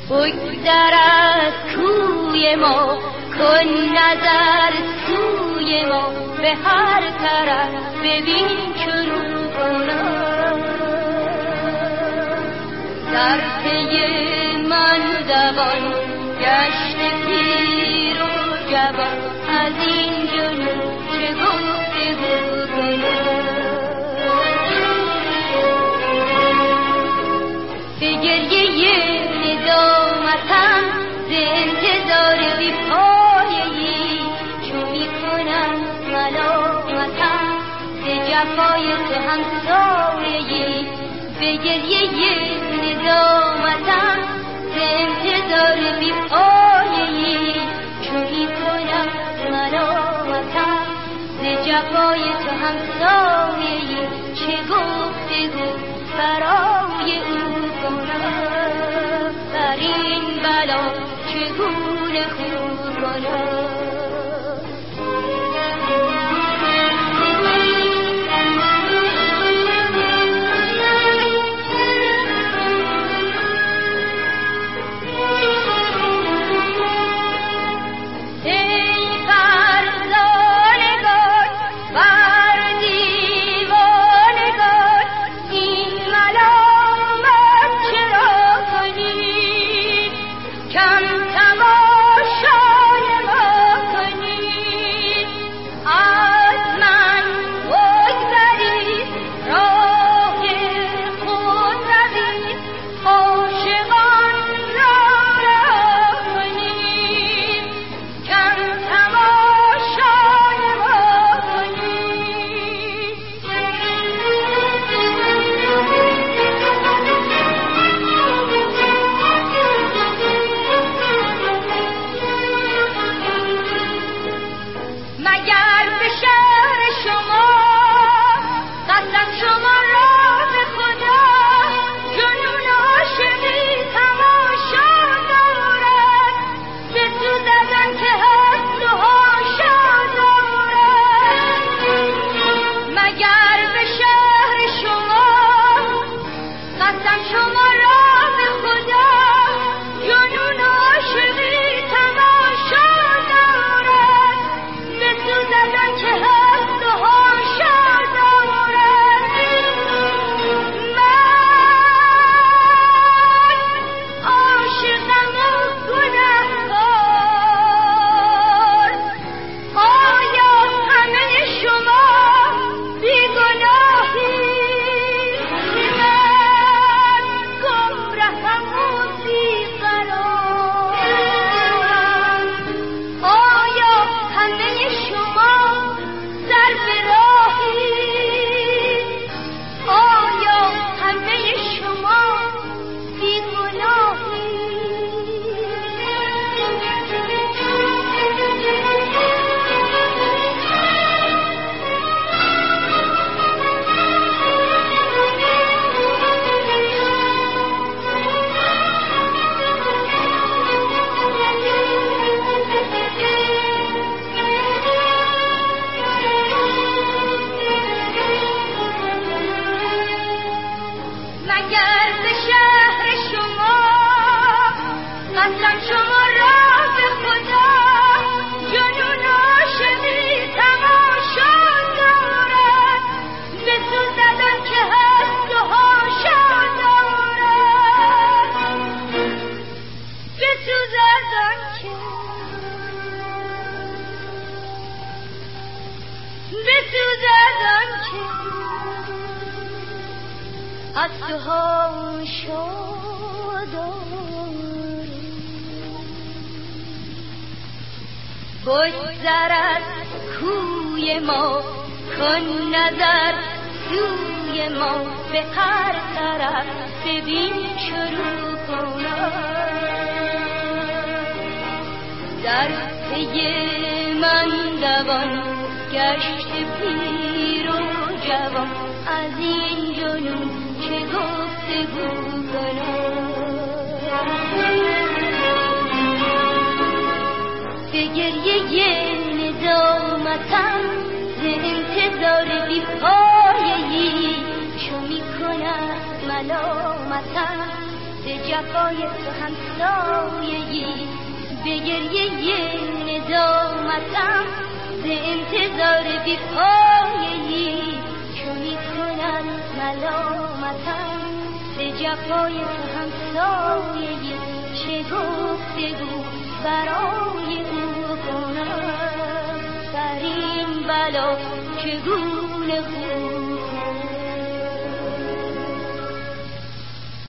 بگذر از کوی ما، کن نظر سوی ما، به هر طرف ببین چرو کنم. در پی من دوان گشت پیر و جوان، از این جنون چه گفتگو کنم. به گریه ندامتم ز انتظار بی پایه‌ای، چو می کنم ملامتم ز جفای تو همسایه‌ای. به گریه ندامتم ز انتظار بی پایه‌ای، چو می کنم ملامتم ز جفای تو همسایه‌ای. چه گفتگو برای او کنم، بر این بلا چگونه خو کنم. از تو ها شادم بگذر از کوی ما، کن نظر سوی ما، به هر طرف ببین شروع کنم. در پی من دوان گشت پیر و جوان، از این جنون چه گفتگو کنم. به گریه ندامتم ز انتظار بی پایه‌ای، چو می کنم ملامتم ز به جفای تو هم سایه‌ای، به گریه ندامتم ز انتظار بی پایه‌ای، چو می‌کند ملامتم به جفای تو هم سایه‌ای، چه گفتگو برای او کنم، بر این بلا چگونه خون